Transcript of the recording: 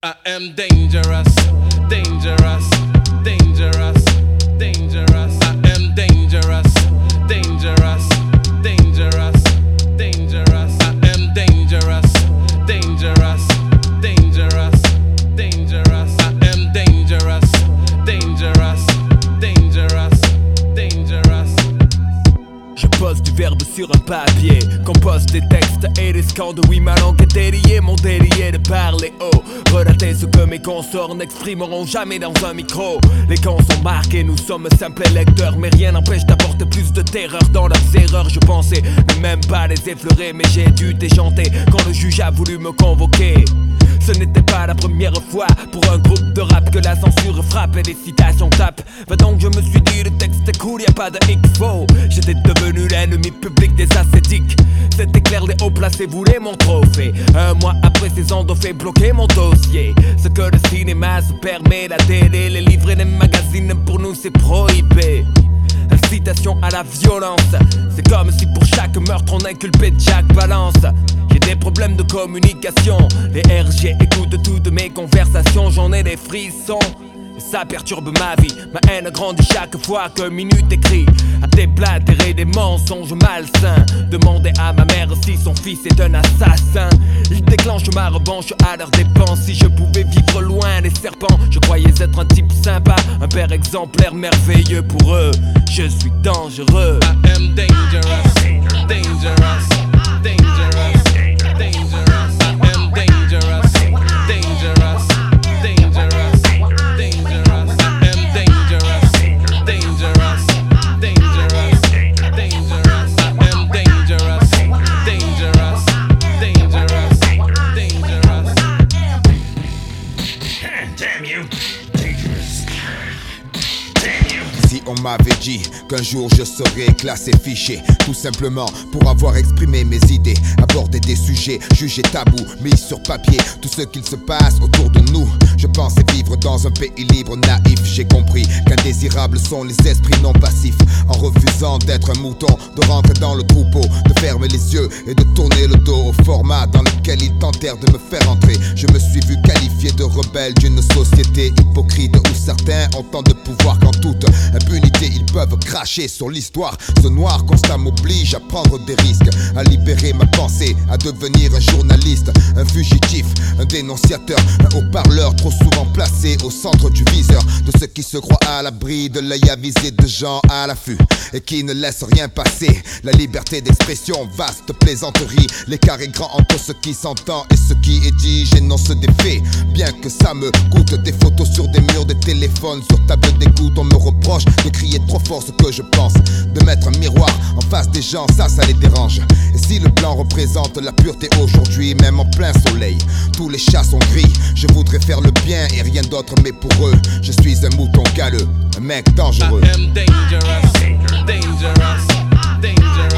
I am dangerous, dangerous, dangerous, dangerous. I am dangerous, dangerous, dangerous, dangerous. I am dangerous, dangerous, dangerous, dangerous. I am dangerous, dangerous, dangerous, dangerous. Je pose du verbe sur un papier, compose des textes et des scandes. Oui, ma langue est déliée, mon délit est de parler haut, relater ce que mes consorts n'exprimeront jamais dans un micro. Les camps sont marqués, nous sommes simples lecteurs, mais rien n'empêche d'apporter plus de terreur dans leurs erreurs. Je pensais ne même pas les effleurer, mais j'ai dû déchanter quand le juge a voulu me convoquer. Ce n'était pas la première fois pour un groupe de rap que la censure frappe et les citations tapent. Va donc, je me suis dit, le texte est cool, y'a pas de X-Faux. J'étais devenu l'ennemi public des ascétiques. C'était clair, les hauts placés voulaient mon trophée. Un mois après, ces ondes ont fait bloquer mon dossier. Ce que le cinéma se permet, la télé, les livres et les magazines, pour nous c'est prohibé. Incitation à la violence, c'est comme si pour chaque meurtre on inculpait Jack Palance. J'ai des problèmes de communication, les RG écoutent toutes mes conversations, j'en ai des frissons. Et ça perturbe ma vie, ma haine grandit chaque fois qu'un minute écrit à déblatérer des mensonges malsains. Demandez à ma mère si son fils est un assassin. Il déclenche ma revanche à leurs dépenses. Si je pouvais vivre loin des serpents, je croyais être un type sympa, un père exemplaire merveilleux pour eux. Je suis dangereux. I am dangerous, dangerous, dangerous, dangerous. I am dangerous, dangerous, dangerous, dangerous. I am dangerous, dangerous, dangerous, dangerous. I am dangerous, dangerous, dangerous, dangerous. Damn you, dangerous. Damn you. Si on m'avait dit qu'un jour je serais classé fiché, tout simplement pour avoir exprimé mes idées, aborder des sujets jugés tabous, mis sur papier tout ce qu'il se passe autour de nous. Je pensais vivre dans un pays libre, naïf. J'ai compris qu'indésirables sont les esprits non passifs. En refusant d'être un mouton, de rentrer dans le troupeau, de fermer les yeux et de tourner le dos au format dans lequel ils tentèrent de me faire entrer. Je me suis vu qualifié de rebelle d'une société hypocrite où certains ont tant de pouvoir qu'en toute impunité ils peuvent cracher sur l'histoire. Ce noir constat m'oblige à prendre des risques, à libérer ma pensée, à devenir un journaliste, un fugitif, un dénonciateur, un haut-parleur trop souvent placé au centre du viseur de ceux qui se croient à l'abri de l'œil avisé de gens à l'affût et qui ne laissent rien passer. La liberté d'expression, vaste plaisanterie, l'écart est grand entre ce qui s'entend et ce qui est dit. J'énonce des faits, bien que ça me coûte. Des photos sur des murs, des téléphones sur table d'écoute. On me reproche de crier trop fort ce que je pense, de mettre un miroir en face des gens, ça les dérange. Et si le blanc représente la pureté aujourd'hui, même en plein soleil, tous les chats sont gris. Je voudrais faire le bien et rien d'autre, mais pour eux, je suis un mouton galeux, un mec dangereux. I am dangerous, dangerous, dangerous.